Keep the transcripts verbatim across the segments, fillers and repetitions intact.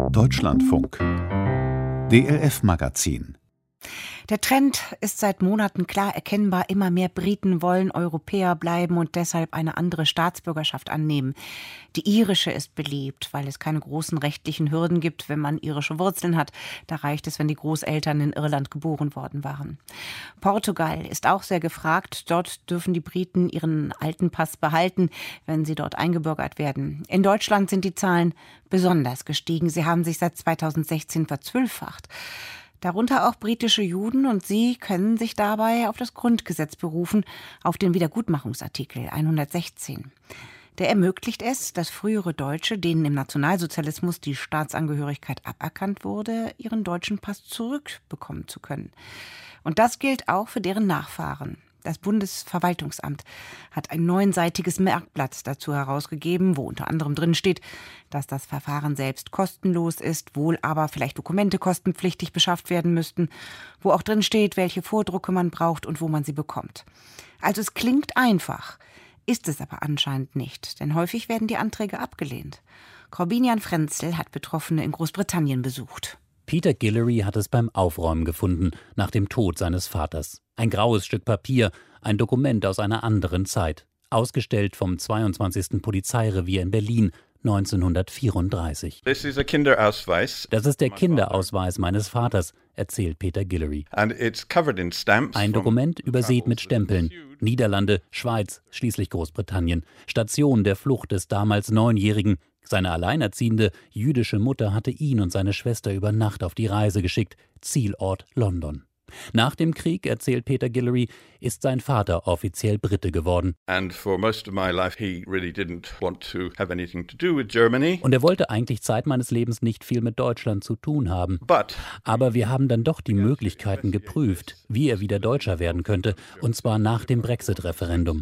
Deutschlandfunk D L F-Magazin. Der Trend ist seit Monaten klar erkennbar. Immer mehr Briten wollen Europäer bleiben und deshalb eine andere Staatsbürgerschaft annehmen. Die irische ist beliebt, weil es keine großen rechtlichen Hürden gibt, wenn man irische Wurzeln hat. Da reicht es, wenn die Großeltern in Irland geboren worden waren. Portugal ist auch sehr gefragt. Dort dürfen die Briten ihren alten Pass behalten, wenn sie dort eingebürgert werden. In Deutschland sind die Zahlen besonders gestiegen. Sie haben sich seit zweitausendsechzehn verzwölffacht. Darunter auch britische Juden, und sie können sich dabei auf das Grundgesetz berufen, auf den Wiedergutmachungsartikel hundertsechzehn. Der ermöglicht es, dass frühere Deutsche, denen im Nationalsozialismus die Staatsangehörigkeit aberkannt wurde, ihren deutschen Pass zurückbekommen zu können. Und das gilt auch für deren Nachfahren. Das Bundesverwaltungsamt hat ein neunseitiges Merkblatt dazu herausgegeben, wo unter anderem drin steht, dass das Verfahren selbst kostenlos ist, wohl aber vielleicht Dokumente kostenpflichtig beschafft werden müssten, wo auch drin steht, welche Vordrucke man braucht und wo man sie bekommt. Also es klingt einfach, ist es aber anscheinend nicht, denn häufig werden die Anträge abgelehnt. Corbinian Frenzel hat Betroffene in Großbritannien besucht. Peter Guillory hat es beim Aufräumen gefunden, nach dem Tod seines Vaters. Ein graues Stück Papier, ein Dokument aus einer anderen Zeit. Ausgestellt vom zweiundzwanzigsten Polizeirevier in Berlin, neunzehnhundertvierunddreißig. Das ist ein Kinderausweis. Das ist der Kinderausweis meines Vaters, erzählt Peter Guillory. Ein Dokument übersät mit Stempeln. Niederlande, Schweiz, schließlich Großbritannien. Station der Flucht des damals Neunjährigen. Seine alleinerziehende jüdische Mutter hatte ihn und seine Schwester über Nacht auf die Reise geschickt. Zielort London. Nach dem Krieg, erzählt Peter Guillory, ist sein Vater offiziell Brite geworden. Und er wollte eigentlich Zeit meines Lebens nicht viel mit Deutschland zu tun haben. Aber wir haben dann doch die Möglichkeiten geprüft, wie er wieder Deutscher werden könnte, und zwar nach dem Brexit-Referendum.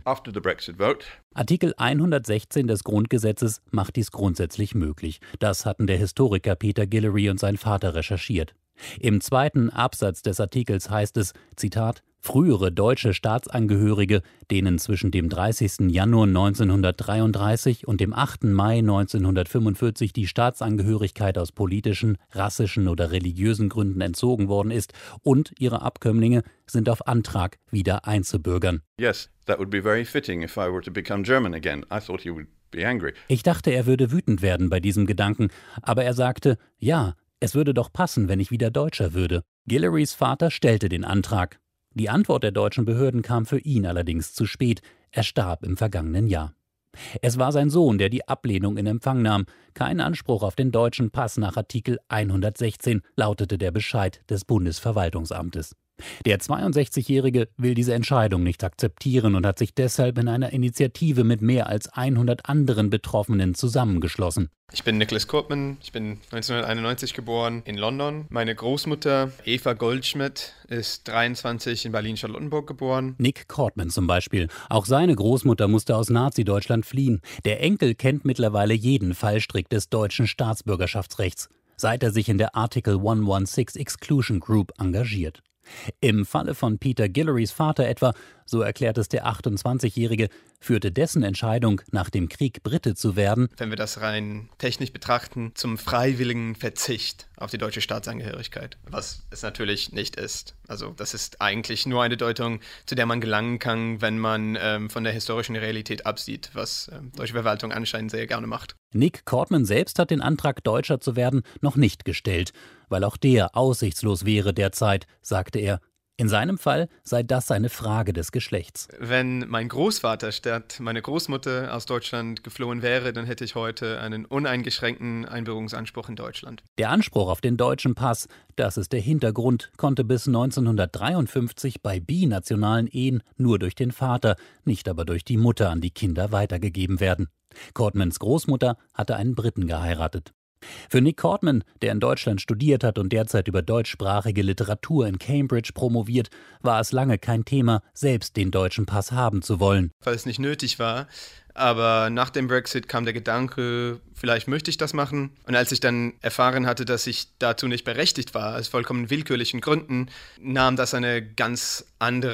Artikel hundertsechzehn des Grundgesetzes macht dies grundsätzlich möglich. Das hatten der Historiker Peter Guillory und sein Vater recherchiert. Im zweiten Absatz des Artikels heißt es, Zitat, frühere deutsche Staatsangehörige, denen zwischen dem dreißigsten Januar neunzehnhundertdreiunddreißig und dem achten Mai neunzehnhundertfünfundvierzig die Staatsangehörigkeit aus politischen, rassischen oder religiösen Gründen entzogen worden ist, und ihre Abkömmlinge sind auf Antrag wieder einzubürgern. Yes, that would be very fitting if I were to become German again. I thought he would be angry. Ich dachte, er würde wütend werden bei diesem Gedanken, aber er sagte, ja, es würde doch passen, wenn ich wieder Deutscher würde. Guillorys Vater stellte den Antrag. Die Antwort der deutschen Behörden kam für ihn allerdings zu spät. Er starb im vergangenen Jahr. Es war sein Sohn, der die Ablehnung in Empfang nahm. Kein Anspruch auf den deutschen Pass nach Artikel hundertsechzehn, lautete der Bescheid des Bundesverwaltungsamtes. Der zweiundsechzigjährige will diese Entscheidung nicht akzeptieren und hat sich deshalb in einer Initiative mit mehr als hundert anderen Betroffenen zusammengeschlossen. Ich bin Nicholas Courtman, ich bin neunzehnhunderteinundneunzig geboren in London. Meine Großmutter Eva Goldschmidt ist dreiundzwanzig in Berlin-Charlottenburg geboren. Nick Courtman zum Beispiel. Auch seine Großmutter musste aus Nazi-Deutschland fliehen. Der Enkel kennt mittlerweile jeden Fallstrick des deutschen Staatsbürgerschaftsrechts, seit er sich in der Article hundertsechzehn Exclusion Group engagiert. Im Falle von Peter Guillorys Vater etwa, so erklärt es der achtundzwanzigjährige, führte dessen Entscheidung, nach dem Krieg Brite zu werden, wenn wir das rein technisch betrachten, zum freiwilligen Verzicht auf die deutsche Staatsangehörigkeit, was es natürlich nicht ist. Also das ist eigentlich nur eine Deutung, zu der man gelangen kann, wenn man ähm, von der historischen Realität absieht, was ähm, deutsche Verwaltung anscheinend sehr gerne macht. Nick Courtman selbst hat den Antrag, Deutscher zu werden, noch nicht gestellt, weil auch der aussichtslos wäre derzeit, sagte er. In seinem Fall sei das eine Frage des Geschlechts. Wenn mein Großvater statt meine Großmutter aus Deutschland geflohen wäre, dann hätte ich heute einen uneingeschränkten Einbürgerungsanspruch in Deutschland. Der Anspruch auf den deutschen Pass, das ist der Hintergrund, konnte bis neunzehnhundertdreiundfünfzig bei binationalen Ehen nur durch den Vater, nicht aber durch die Mutter an die Kinder weitergegeben werden. Courtmans Großmutter hatte einen Briten geheiratet. Für Nick Courtman, der in Deutschland studiert hat und derzeit über deutschsprachige Literatur in Cambridge promoviert, war es lange kein Thema, selbst den deutschen Pass haben zu wollen. Weil es nicht nötig war. Aber nach dem Brexit kam der Gedanke, vielleicht möchte ich das machen. Und als ich dann erfahren hatte, dass ich dazu nicht berechtigt war, aus vollkommen willkürlichen Gründen, nahm das eine ganz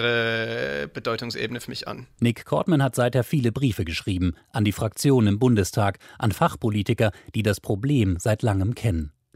andere Bedeutungsebene für mich an. Nick Courtman hat seither viele Briefe geschrieben, an die Fraktionen im Bundestag, an Fachpolitiker, die das Problem seit langem kennen.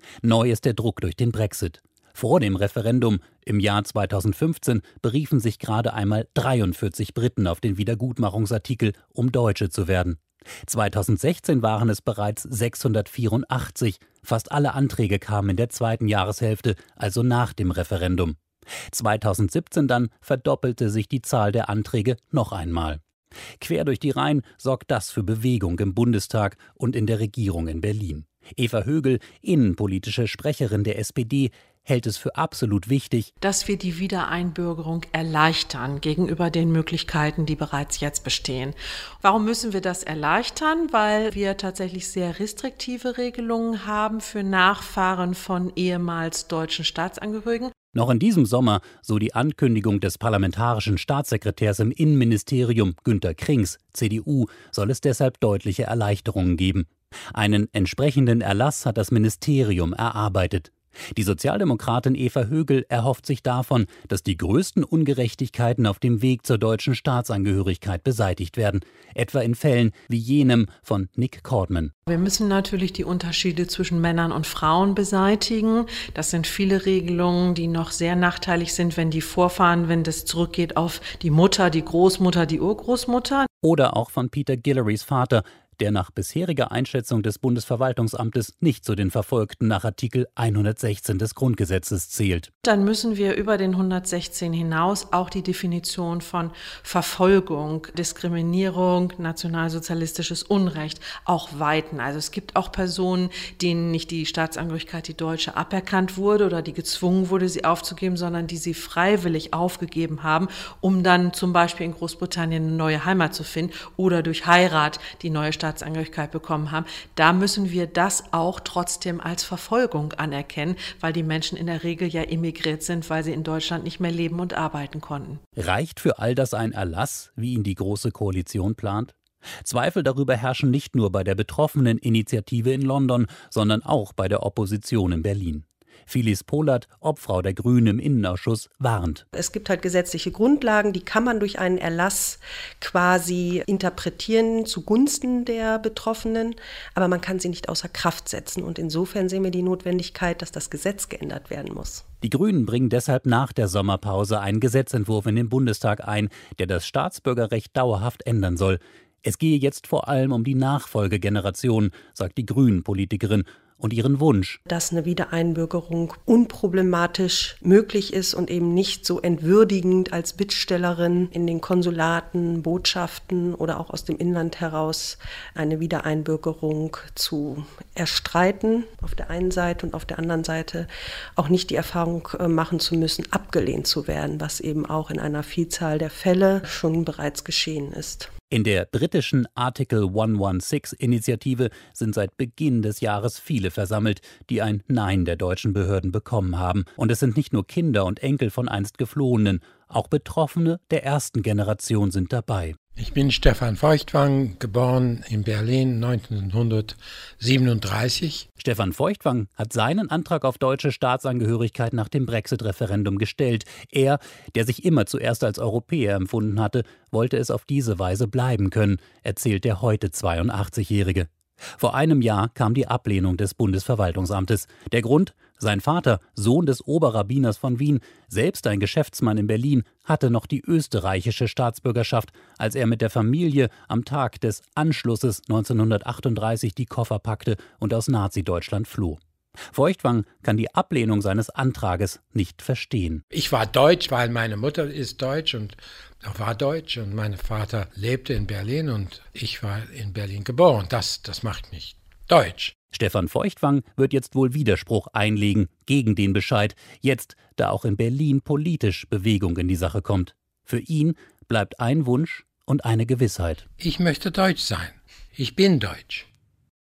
Neu ist der Druck durch den Brexit. Vor dem Referendum im Jahr zweitausendfünfzehn beriefen sich gerade einmal dreiundvierzig Briten auf den Wiedergutmachungsartikel, um Deutsche zu werden. zweitausendsechzehn waren es bereits sechshundertvierundachtzig. Fast alle Anträge kamen in der zweiten Jahreshälfte, also nach dem Referendum. zweitausendsiebzehn dann verdoppelte sich die Zahl der Anträge noch einmal. Quer durch die Reihen sorgt das für Bewegung im Bundestag und in der Regierung in Berlin. Eva Högel, innenpolitische Sprecherin der S P D, hält es für absolut wichtig, dass wir die Wiedereinbürgerung erleichtern gegenüber den Möglichkeiten, die bereits jetzt bestehen. Warum müssen wir das erleichtern? Weil wir tatsächlich sehr restriktive Regelungen haben für Nachfahren von ehemals deutschen Staatsangehörigen. Noch in diesem Sommer, so die Ankündigung des parlamentarischen Staatssekretärs im Innenministerium Günter Krings, C D U, soll es deshalb deutliche Erleichterungen geben. Einen entsprechenden Erlass hat das Ministerium erarbeitet. Die Sozialdemokratin Eva Högel erhofft sich davon, dass die größten Ungerechtigkeiten auf dem Weg zur deutschen Staatsangehörigkeit beseitigt werden, etwa in Fällen wie jenem von Nick Cordman. Wir müssen natürlich die Unterschiede zwischen Männern und Frauen beseitigen. Das sind viele Regelungen, die noch sehr nachteilig sind, wenn die Vorfahren, wenn das zurückgeht auf die Mutter, die Großmutter, die Urgroßmutter. Oder auch von Peter Guillerys Vater, der nach bisheriger Einschätzung des Bundesverwaltungsamtes nicht zu den Verfolgten nach Artikel hundertsechzehn des Grundgesetzes zählt. Dann müssen wir über den hundertsechzehn hinaus auch die Definition von Verfolgung, Diskriminierung, nationalsozialistisches Unrecht auch weiten. Also es gibt auch Personen, denen nicht die Staatsangehörigkeit, die deutsche, aberkannt wurde oder die gezwungen wurde, sie aufzugeben, sondern die sie freiwillig aufgegeben haben, um dann zum Beispiel in Großbritannien eine neue Heimat zu finden oder durch Heirat die neue Staatsangehörigkeit bekommen haben. Da müssen wir das auch trotzdem als Verfolgung anerkennen, weil die Menschen in der Regel ja emigriert sind, weil sie in Deutschland nicht mehr leben und arbeiten konnten. Reicht für all das ein Erlass, wie ihn die Große Koalition plant? Zweifel darüber herrschen nicht nur bei der betroffenen Initiative in London, sondern auch bei der Opposition in Berlin. Phyllis Pohlert, Obfrau der Grünen im Innenausschuss, warnt. Es gibt halt gesetzliche Grundlagen, die kann man durch einen Erlass quasi interpretieren zugunsten der Betroffenen, aber man kann sie nicht außer Kraft setzen. Und insofern sehen wir die Notwendigkeit, dass das Gesetz geändert werden muss. Die Grünen bringen deshalb nach der Sommerpause einen Gesetzentwurf in den Bundestag ein, der das Staatsbürgerrecht dauerhaft ändern soll. Es gehe jetzt vor allem um die Nachfolgegeneration, sagt die Grünen-Politikerin, und ihren Wunsch, dass eine Wiedereinbürgerung unproblematisch möglich ist und eben nicht so entwürdigend als Bittstellerin in den Konsulaten, Botschaften oder auch aus dem Inland heraus eine Wiedereinbürgerung zu erstreiten auf der einen Seite und auf der anderen Seite auch nicht die Erfahrung machen zu müssen, abgelehnt zu werden, was eben auch in einer Vielzahl der Fälle schon bereits geschehen ist. In der britischen Article hundertsechzehn-Initiative sind seit Beginn des Jahres viele versammelt, die ein Nein der deutschen Behörden bekommen haben. Und es sind nicht nur Kinder und Enkel von einst Geflohenen, auch Betroffene der ersten Generation sind dabei. Ich bin Stefan Feuchtwang, geboren in Berlin neunzehnhundertsiebenunddreißig. Stefan Feuchtwang hat seinen Antrag auf deutsche Staatsangehörigkeit nach dem Brexit-Referendum gestellt. Er, der sich immer zuerst als Europäer empfunden hatte, wollte es auf diese Weise bleiben können, erzählt der heute zweiundachtzigjährige. Vor einem Jahr kam die Ablehnung des Bundesverwaltungsamtes. Der Grund? Sein Vater, Sohn des Oberrabbiners von Wien, selbst ein Geschäftsmann in Berlin, hatte noch die österreichische Staatsbürgerschaft, als er mit der Familie am Tag des Anschlusses neunzehnhundertachtunddreißig die Koffer packte und aus Nazi-Deutschland floh. Feuchtwang kann die Ablehnung seines Antrages nicht verstehen. Ich war deutsch, weil meine Mutter ist deutsch und war deutsch und mein Vater lebte in Berlin und ich war in Berlin geboren. Das, das macht mich deutsch. Stefan Feuchtwang wird jetzt wohl Widerspruch einlegen gegen den Bescheid, jetzt, da auch in Berlin politisch Bewegung in die Sache kommt. Für ihn bleibt ein Wunsch und eine Gewissheit. Ich möchte deutsch sein. Ich bin deutsch.